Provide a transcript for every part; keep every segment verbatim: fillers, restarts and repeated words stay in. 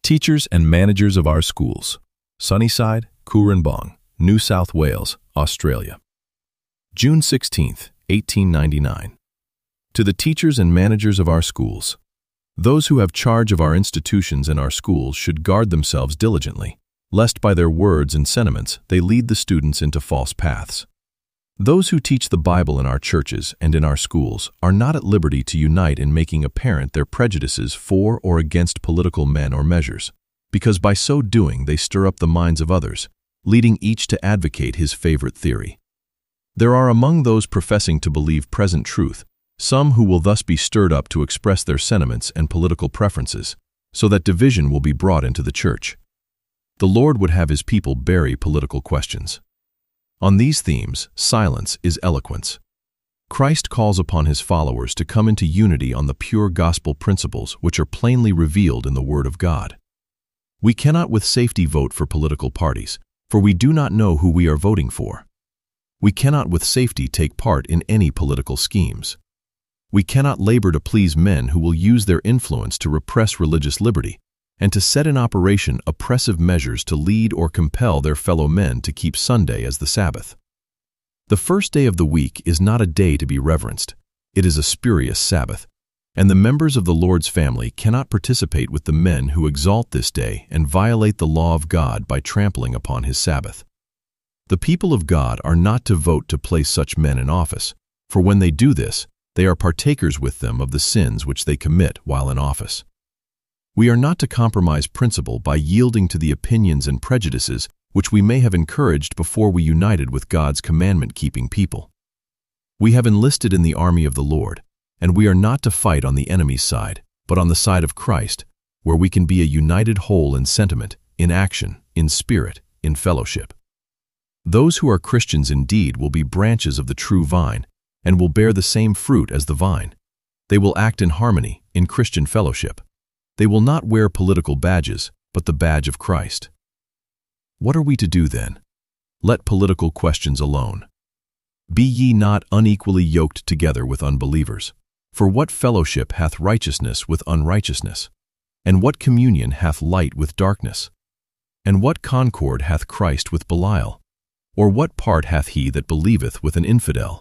Teachers and managers of our schools. Sunnyside, Cooranbong, New South Wales, Australia. June sixteenth, eighteen ninety-nine. To the teachers and managers of our schools. Those who have charge of our institutions and our schools should guard themselves diligently, lest by their words and sentiments they lead the students into false paths. Those who teach the Bible in our churches and in our schools are not at liberty to unite in making apparent their prejudices for or against political men or measures, because by so doing they stir up the minds of others, leading each to advocate his favorite theory. There are among those professing to believe present truth some who will thus be stirred up to express their sentiments and political preferences, so that division will be brought into the church. The Lord would have his people bury political questions. On these themes, silence is eloquence. Christ calls upon his followers to come into unity on the pure gospel principles which are plainly revealed in the Word of God. We cannot with safety vote for political parties, for we do not know who we are voting for. We cannot with safety take part in any political schemes. We cannot labor to please men who will use their influence to repress religious liberty and to set in operation oppressive measures to lead or compel their fellow men to keep Sunday as the Sabbath. The first day of the week is not a day to be reverenced. It is a spurious Sabbath, and the members of the Lord's family cannot participate with the men who exalt this day and violate the law of God by trampling upon his Sabbath. The people of God are not to vote to place such men in office, for when they do this, they are partakers with them of the sins which they commit while in office. We are not to compromise principle by yielding to the opinions and prejudices which we may have encouraged before we united with God's commandment-keeping people. We have enlisted in the army of the Lord, and we are not to fight on the enemy's side, but on the side of Christ, where we can be a united whole in sentiment, in action, in spirit, in fellowship. Those who are Christians indeed will be branches of the true vine, and will bear the same fruit as the vine. They will act in harmony, in Christian fellowship. They will not wear political badges, but the badge of Christ. What are we to do then? Let political questions alone. Be ye not unequally yoked together with unbelievers. For what fellowship hath righteousness with unrighteousness? And what communion hath light with darkness? And what concord hath Christ with Belial? Or what part hath he that believeth with an infidel?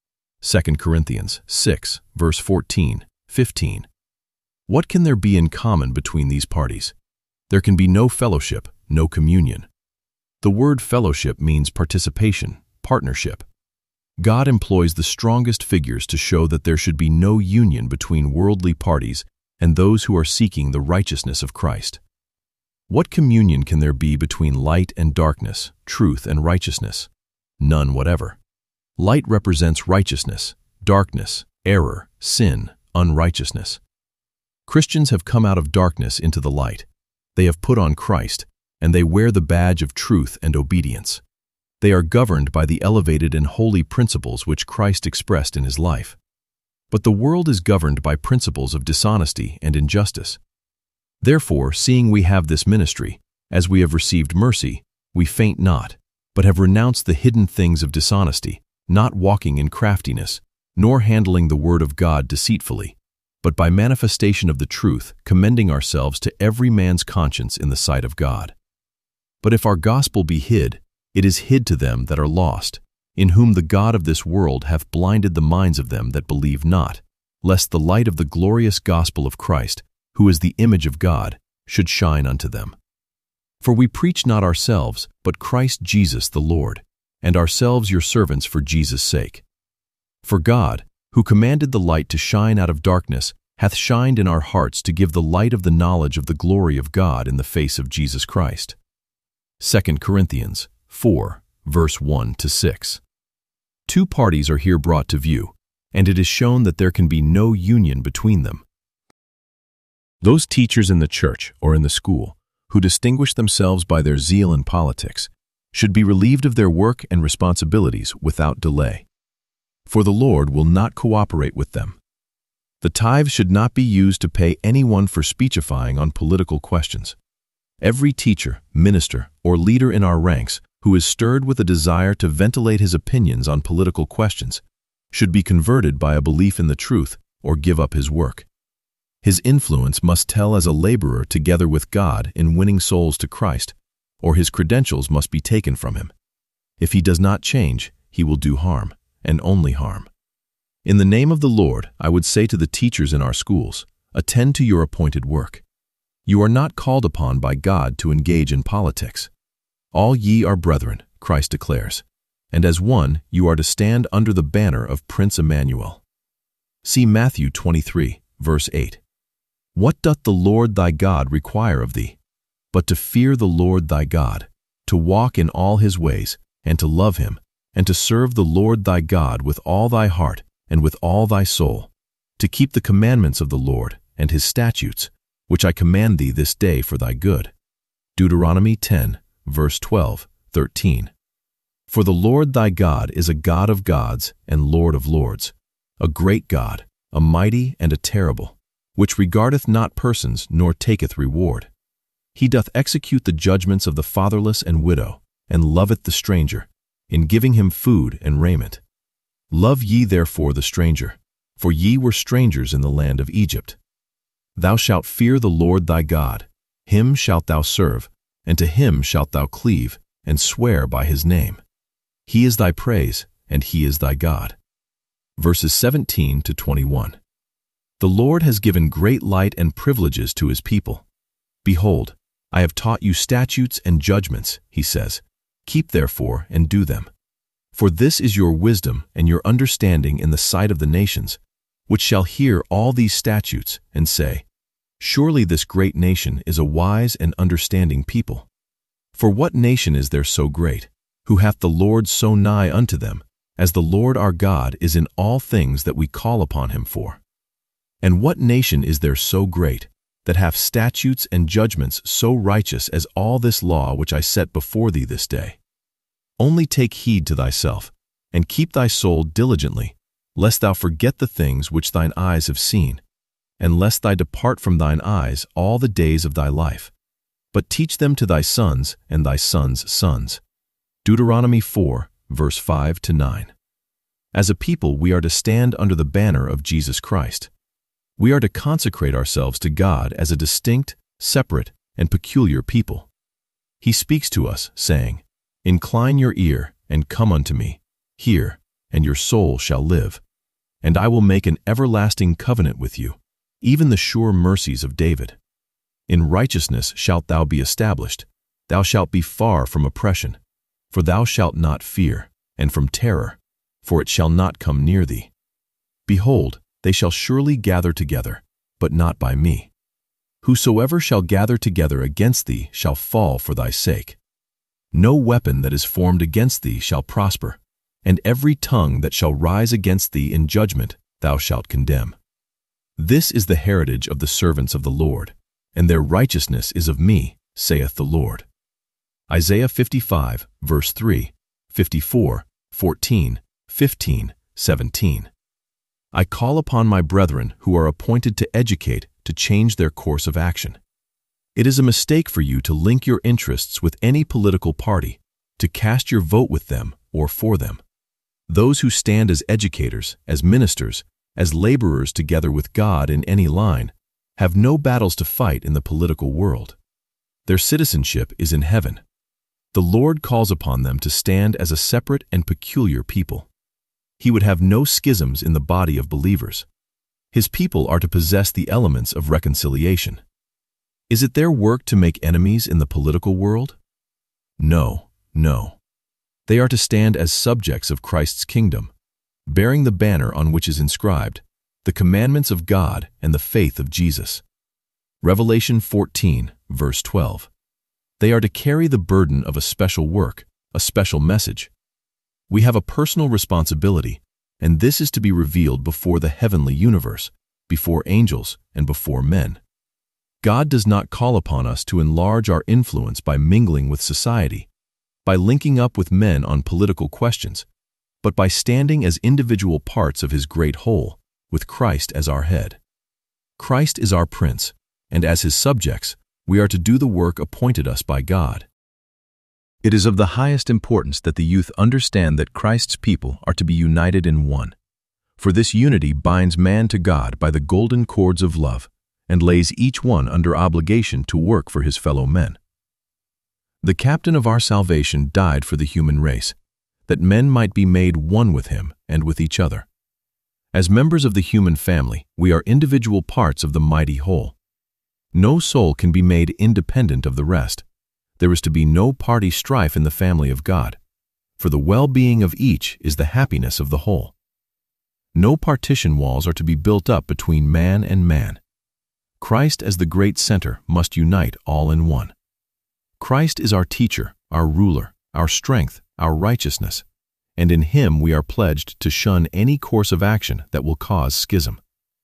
Second Corinthians six, verse fourteen, fifteen. What can there be in common between these parties? There can be no fellowship, no communion. The word fellowship means participation, partnership. God employs the strongest figures to show that there should be no union between worldly parties and those who are seeking the righteousness of Christ. What communion can there be between light and darkness, truth and righteousness? None whatever. Light represents righteousness, darkness, error, sin, unrighteousness. Christians have come out of darkness into the light. They have put on Christ, and they wear the badge of truth and obedience. They are governed by the elevated and holy principles which Christ expressed in his life. But the world is governed by principles of dishonesty and injustice. Therefore, seeing we have this ministry, as we have received mercy, we faint not, but have renounced the hidden things of dishonesty, not walking in craftiness, nor handling the word of God deceitfully, but by manifestation of the truth, commending ourselves to every man's conscience in the sight of God. But if our gospel be hid, it is hid to them that are lost, in whom the God of this world hath blinded the minds of them that believe not, lest the light of the glorious gospel of Christ, who is the image of God, should shine unto them. For we preach not ourselves, but Christ Jesus the Lord, and ourselves your servants for Jesus' sake. For God, who commanded the light to shine out of darkness, hath shined in our hearts to give the light of the knowledge of the glory of God in the face of Jesus Christ. Second Corinthians four, verse one to six. Two parties are here brought to view, and it is shown that there can be no union between them. Those teachers in the church or in the school who distinguish themselves by their zeal in politics should be relieved of their work and responsibilities without delay. For the Lord will not cooperate with them. The tithe should not be used to pay anyone for speechifying on political questions. Every teacher, minister, or leader in our ranks who is stirred with a desire to ventilate his opinions on political questions should be converted by a belief in the truth or give up his work. His influence must tell as a laborer together with God in winning souls to Christ, or his credentials must be taken from him. If he does not change, he will do harm, and only harm. In the name of the Lord, I would say to the teachers in our schools, attend to your appointed work. You are not called upon by God to engage in politics. All ye are brethren, Christ declares, and as one you are to stand under the banner of Prince Emmanuel. See Matthew twenty-three, verse eight. What doth the Lord thy God require of thee? But to fear the Lord thy God, to walk in all his ways, and to love him, and to serve the Lord thy God with all thy heart and with all thy soul, to keep the commandments of the Lord and his statutes, which I command thee this day for thy good. Deuteronomy ten, verse twelve, thirteen. For the Lord thy God is a God of gods and Lord of lords, a great God, a mighty and a terrible, which regardeth not persons nor taketh reward. He doth execute the judgments of the fatherless and widow, and loveth the stranger, in giving him food and raiment. Love ye therefore the stranger, for ye were strangers in the land of Egypt. Thou shalt fear the Lord thy God, him shalt thou serve, and to him shalt thou cleave, and swear by his name. He is thy praise, and he is thy God. Verses seventeen to twenty-one. The Lord has given great light and privileges to his people. Behold, I have taught you statutes and judgments, he says. Keep therefore and do them. For this is your wisdom and your understanding in the sight of the nations, which shall hear all these statutes and say, Surely this great nation is a wise and understanding people. For what nation is there so great, who hath the Lord so nigh unto them, as the Lord our God is in all things that we call upon him for? And what nation is there so great, that hath statutes and judgments so righteous as all this law which I set before thee this day? Only take heed to thyself, and keep thy soul diligently, lest thou forget the things which thine eyes have seen, and lest thou depart from thine eyes all the days of thy life. But teach them to thy sons and thy sons' sons. Deuteronomy four, verse five to nine. As a people, we are to stand under the banner of Jesus Christ. We are to consecrate ourselves to God as a distinct, separate, and peculiar people. He speaks to us, saying, Incline your ear, and come unto me. Hear, and your soul shall live. And I will make an everlasting covenant with you, even the sure mercies of David. In righteousness shalt thou be established. Thou shalt be far from oppression. For thou shalt not fear, and from terror, for it shall not come near thee. Behold, they shall surely gather together, but not by me. Whosoever shall gather together against thee shall fall for thy sake. No weapon that is formed against thee shall prosper, and every tongue that shall rise against thee in judgment thou shalt condemn. This is the heritage of the servants of the Lord, and their righteousness is of me, saith the Lord. Isaiah fifty-five, verse three, fifty-four, fourteen, fifteen, seventeen. I call upon my brethren who are appointed to educate to change their course of action. It is a mistake for you to link your interests with any political party, to cast your vote with them or for them. Those who stand as educators, as ministers, as laborers together with God in any line, have no battles to fight in the political world. Their citizenship is in heaven. The Lord calls upon them to stand as a separate and peculiar people. He would have no schisms in the body of believers. His people are to possess the elements of reconciliation. Is it their work to make enemies in the political world? No, no. They are to stand as subjects of Christ's kingdom, bearing the banner on which is inscribed, the commandments of God and the faith of Jesus. Revelation fourteen, verse twelve. They are to carry the burden of a special work, a special message. We have a personal responsibility, and this is to be revealed before the heavenly universe, before angels, and before men. God does not call upon us to enlarge our influence by mingling with society, by linking up with men on political questions, but by standing as individual parts of his great whole, with Christ as our head. Christ is our prince, and as his subjects, we are to do the work appointed us by God. It is of the highest importance that the youth understand that Christ's people are to be united in one. For this unity binds man to God by the golden cords of love, and lays each one under obligation to work for his fellow men. The captain of our salvation died for the human race, that men might be made one with him and with each other. As members of the human family, we are individual parts of the mighty whole. No soul can be made independent of the rest. There is to be no party strife in the family of God, for the well-being of each is the happiness of the whole. No partition walls are to be built up between man and man. Christ as the great center must unite all in one. Christ is our teacher, our ruler, our strength, our righteousness, and in him we are pledged to shun any course of action that will cause schism.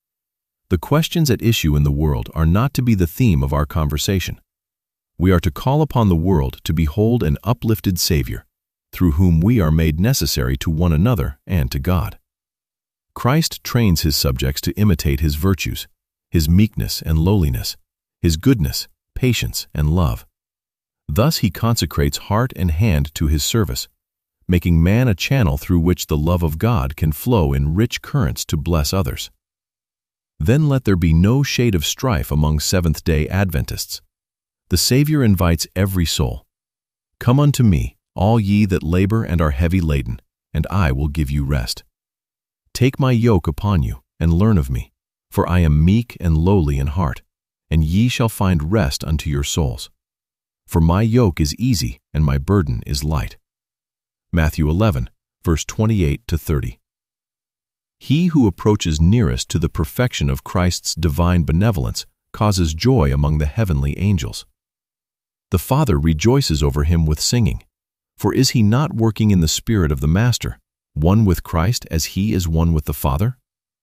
The questions at issue in the world are not to be the theme of our conversation. We are to call upon the world to behold an uplifted Savior, through whom we are made necessary to one another and to God. Christ trains his subjects to imitate his virtues, his meekness and lowliness, his goodness, patience, and love. Thus he consecrates heart and hand to his service, making man a channel through which the love of God can flow in rich currents to bless others. Then let there be no shade of strife among Seventh-day Adventists. The Savior invites every soul. Come unto me, all ye that labor and are heavy laden, and I will give you rest. Take my yoke upon you, and learn of me, for I am meek and lowly in heart, and ye shall find rest unto your souls. For my yoke is easy, and my burden is light. Matthew eleven, verse twenty-eight to thirty. He who approaches nearest to the perfection of Christ's divine benevolence causes joy among the heavenly angels. The Father rejoices over him with singing, for is he not working in the Spirit of the Master, one with Christ as he is one with the Father?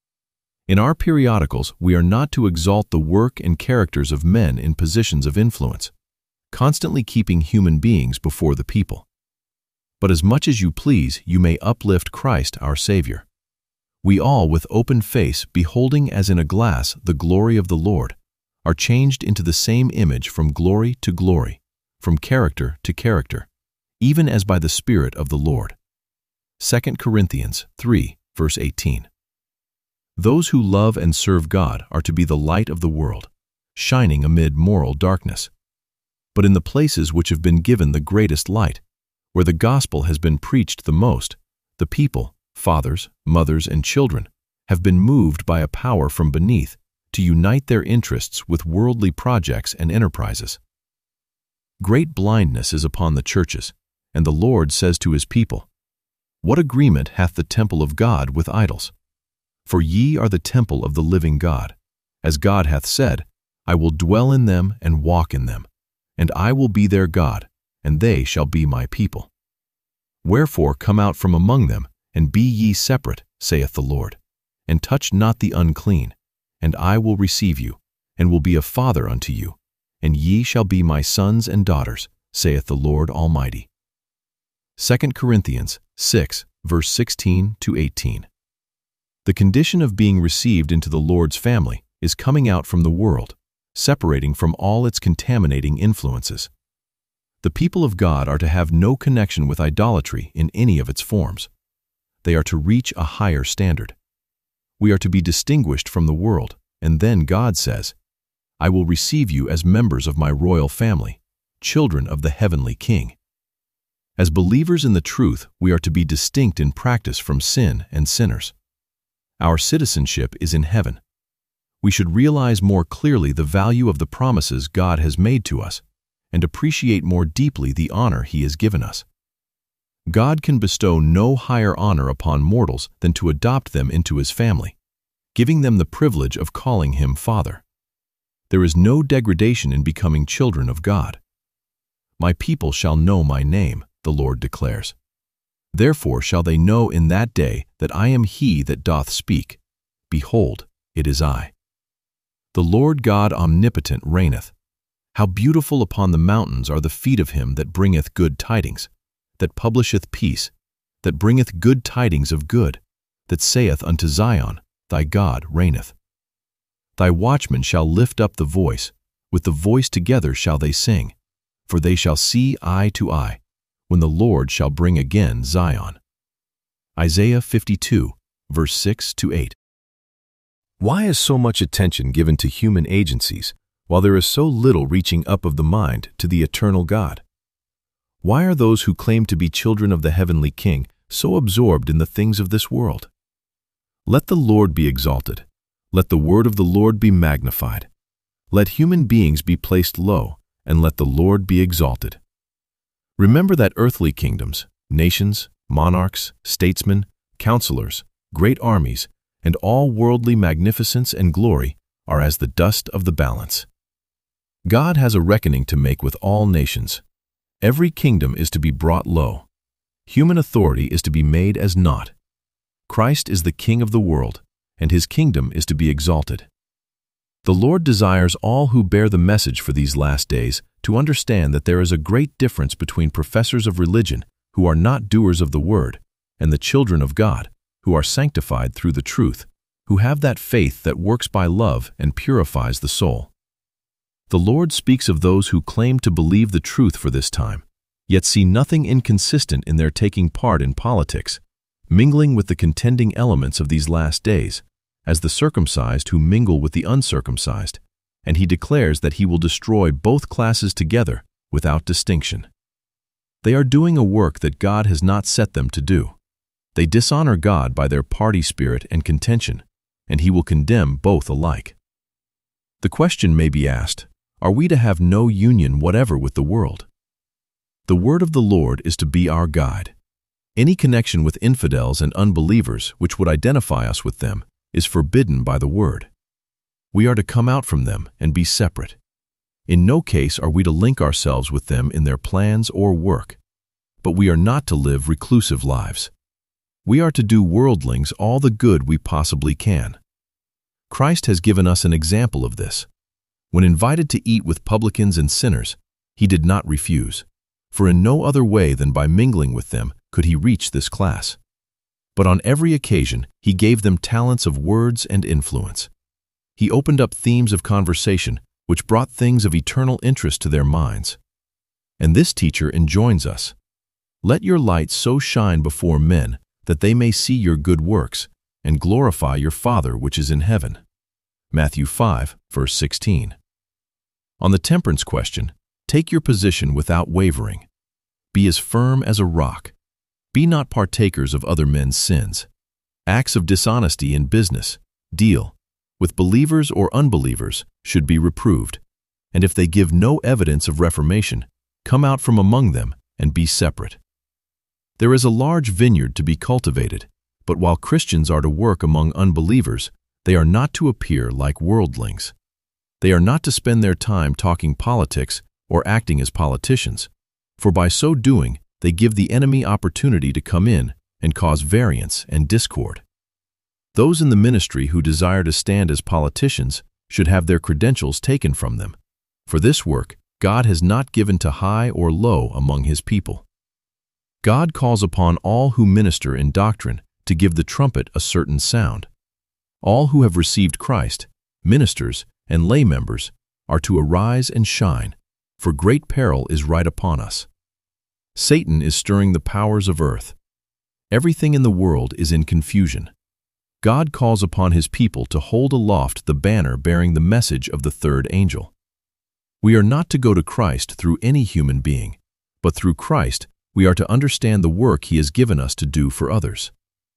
In our periodicals, we are not to exalt the work and characters of men in positions of influence, constantly keeping human beings before the people. But as much as you please, you may uplift Christ our Savior. We all, with open face, beholding as in a glass the glory of the Lord, are changed into the same image from glory to glory, from character to character, even as by the Spirit of the Lord. Second Corinthians three, verse eighteen. Those who love and serve God are to be the light of the world, shining amid moral darkness. But in the places which have been given the greatest light, where the gospel has been preached the most, the people, fathers, mothers, and children, have been moved by a power from beneath to unite their interests with worldly projects and enterprises. Great blindness is upon the churches, and the Lord says to his people, What agreement hath the temple of God with idols? For ye are the temple of the living God. As God hath said, I will dwell in them and walk in them, and I will be their God, and they shall be my people. Wherefore come out from among them, and be ye separate, saith the Lord, and touch not the unclean, and I will receive you, and will be a father unto you, and ye shall be my sons and daughters, saith the Lord Almighty. Second Corinthians six, verse sixteen to eighteen. The condition of being received into the Lord's family is coming out from the world, separating from all its contaminating influences. The people of God are to have no connection with idolatry in any of its forms. They are to reach a higher standard. We are to be distinguished from the world, and then God says, I will receive you as members of my royal family, children of the heavenly King. As believers in the truth, we are to be distinct in practice from sin and sinners. Our citizenship is in heaven. We should realize more clearly the value of the promises God has made to us, and appreciate more deeply the honor he has given us. God can bestow no higher honor upon mortals than to adopt them into his family, giving them the privilege of calling him Father. There is no degradation in becoming children of God. My people shall know my name, the Lord declares. Therefore shall they know in that day that I am he that doth speak. Behold, it is I. The Lord God omnipotent reigneth. How beautiful upon the mountains are the feet of him that bringeth good tidings, that publisheth peace, that bringeth good tidings of good, that saith unto Zion, Thy God reigneth. Thy watchmen shall lift up the voice, with the voice together shall they sing, for they shall see eye to eye, when the Lord shall bring again Zion. Isaiah fifty-two, verse six to eight. Why is so much attention given to human agencies, while there is so little reaching up of the mind to the eternal God? Why are those who claim to be children of the heavenly King so absorbed in the things of this world? Let the Lord be exalted. Let the word of the Lord be magnified. Let human beings be placed low, and let the Lord be exalted. Remember that earthly kingdoms, nations, monarchs, statesmen, counselors, great armies, and all worldly magnificence and glory are as the dust of the balance. God has a reckoning to make with all nations. Every kingdom is to be brought low. Human authority is to be made as naught. Christ is the King of the world, and his kingdom is to be exalted. The Lord desires all who bear the message for these last days to understand that there is a great difference between professors of religion who are not doers of the word and the children of God who are sanctified through the truth, who have that faith that works by love and purifies the soul. The Lord speaks of those who claim to believe the truth for this time, yet see nothing inconsistent in their taking part in politics, mingling with the contending elements of these last days, as the circumcised who mingle with the uncircumcised, and he declares that he will destroy both classes together without distinction. They are doing a work that God has not set them to do. They dishonor God by their party spirit and contention, and he will condemn both alike. The question may be asked, are we to have no union whatever with the world? The word of the Lord is to be our guide. Any connection with infidels and unbelievers which would identify us with them is forbidden by the word. We are to come out from them and be separate. In no case are we to link ourselves with them in their plans or work, but we are not to live reclusive lives. We are to do worldlings all the good we possibly can. Christ has given us an example of this. When invited to eat with publicans and sinners, he did not refuse, for in no other way than by mingling with them could he reach this class. But on every occasion he gave them talents of words and influence. He opened up themes of conversation which brought things of eternal interest to their minds. And this teacher enjoins us, "Let your light so shine before men that they may see your good works and glorify your Father which is in heaven." Matthew five, verse sixteen. On the temperance question, take your position without wavering. Be as firm as a rock. Be not partakers of other men's sins. Acts of dishonesty in business, deal, with believers or unbelievers, should be reproved, and if they give no evidence of reformation, come out from among them and be separate. There is a large vineyard to be cultivated, but while Christians are to work among unbelievers, they are not to appear like worldlings. They are not to spend their time talking politics or acting as politicians, for by so doing they give the enemy opportunity to come in and cause variance and discord. Those in the ministry who desire to stand as politicians should have their credentials taken from them. For this work, God has not given to high or low among his people. God calls upon all who minister in doctrine to give the trumpet a certain sound. All who have received Christ, ministers and lay members, are to arise and shine, for great peril is right upon us. Satan is stirring the powers of earth. Everything in the world is in confusion. God calls upon his people to hold aloft the banner bearing the message of the third angel. We are not to go to Christ through any human being, but through Christ we are to understand the work he has given us to do for others.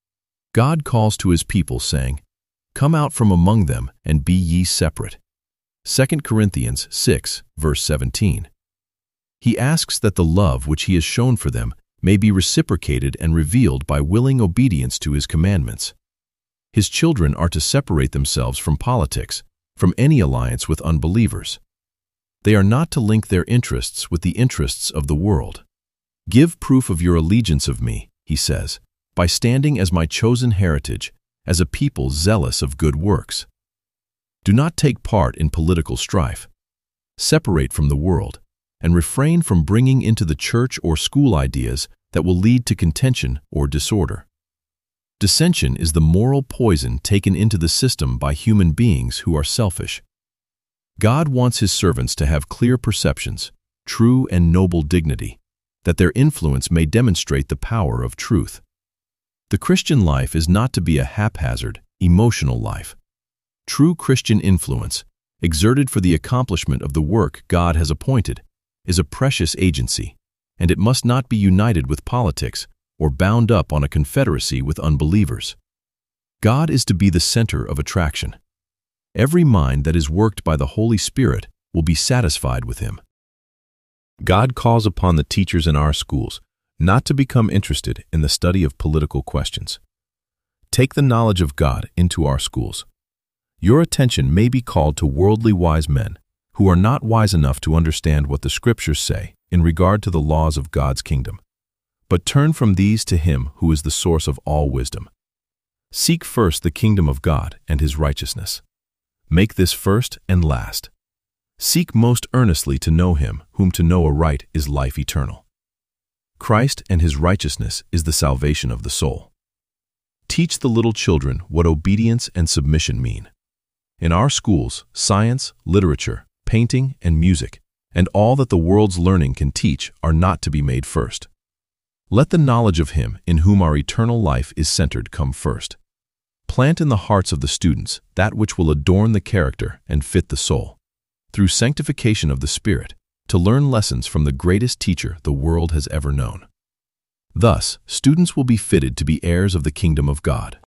God calls to his people, saying, "Come out from among them and be ye separate." Second Corinthians six, verse seventeen. He asks that the love which he has shown for them may be reciprocated and revealed by willing obedience to his commandments. His children are to separate themselves from politics, from any alliance with unbelievers. They are not to link their interests with the interests of the world. "Give proof of your allegiance of me," he says, "by standing as my chosen heritage, as a people zealous of good works." Do not take part in political strife. Separate from the world, and refrain from bringing into the church or school ideas that will lead to contention or disorder. Dissension is the moral poison taken into the system by human beings who are selfish. God wants his servants to have clear perceptions, true and noble dignity, that their influence may demonstrate the power of truth. The Christian life is not to be a haphazard, emotional life. True Christian influence, exerted for the accomplishment of the work God has appointed, is a precious agency, and it must not be united with politics or bound up on a confederacy with unbelievers. God is to be the center of attraction. Every mind that is worked by the Holy Spirit will be satisfied with Him. God calls upon the teachers in our schools not to become interested in the study of political questions. Take the knowledge of God into our schools. Your attention may be called to worldly wise men who are not wise enough to understand what the Scriptures say in regard to the laws of God's kingdom. But turn from these to Him who is the source of all wisdom. Seek first the kingdom of God and His righteousness. Make this first and last. Seek most earnestly to know Him whom to know aright is life eternal. Christ and His righteousness is the salvation of the soul. Teach the little children what obedience and submission mean. In our schools, science, literature, painting, and music, and all that the world's learning can teach are not to be made first. Let the knowledge of Him in whom our eternal life is centered come first. Plant in the hearts of the students that which will adorn the character and fit the soul, through sanctification of the Spirit, to learn lessons from the greatest teacher the world has ever known. Thus, students will be fitted to be heirs of the kingdom of God.